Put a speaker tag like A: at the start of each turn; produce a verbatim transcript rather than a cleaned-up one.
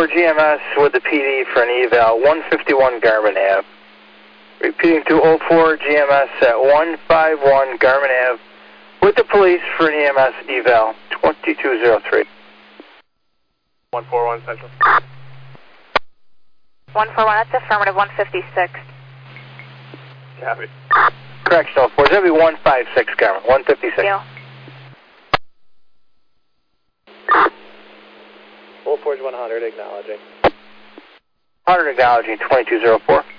A: four G M S with the P D for an eval, one fifty-one Garmin Ave. Repeating to oh four G M S at one fifty-one Garmin Ave with the police for an E M S eval, twenty-two oh three.
B: one forty-one Central.
C: one forty-one, that's affirmative, one fifty-six.
B: Copy.
A: Correction, oh four, that'll be one fifty-six Garmin, one fifty-six.
C: Deal.
B: oh four one hundred, acknowledging.
A: one hundred acknowledging, twenty-two oh four.